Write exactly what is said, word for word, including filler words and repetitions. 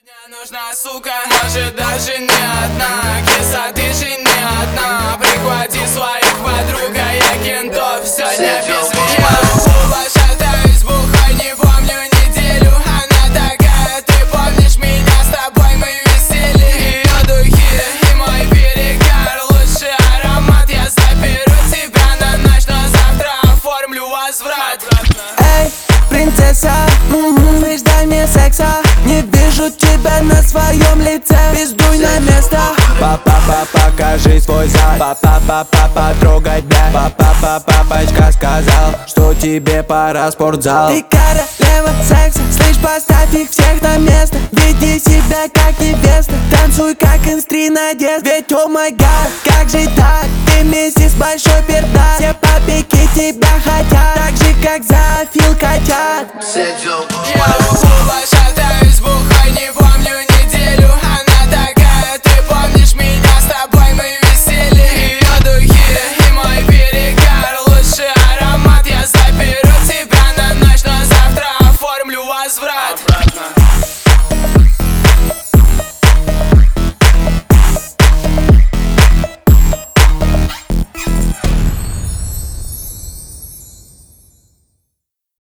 Мне нужна, сука, может даже не одна. Киса, ты же не одна. Прихвати своих подруг, а я кентов сегодня без меня. Шатаюсь бухой, не помню неделю. Она такая, ты помнишь меня, с тобой мы веселье. Ее духи и мой перегар, лучший аромат. Я заберу тебя на ночь, но завтра оформлю возврат. Эй, принцесса, м-м, лишь дай мне секса. Не вижу тебя на своем лице, пиздуй на место. Папа, покажи свой зад. Папа, потрогай бля. Папа, папочка сказал, что тебе пора в спортзал. Ты королева секса, слышь, поставь их всех на место. Веди себя как невеста, танцуй как инстри надежд. Ведь о май гад, как же так, ты миссис большой пердак. Все папики тебя хотят, так же как Зоофил котят. Я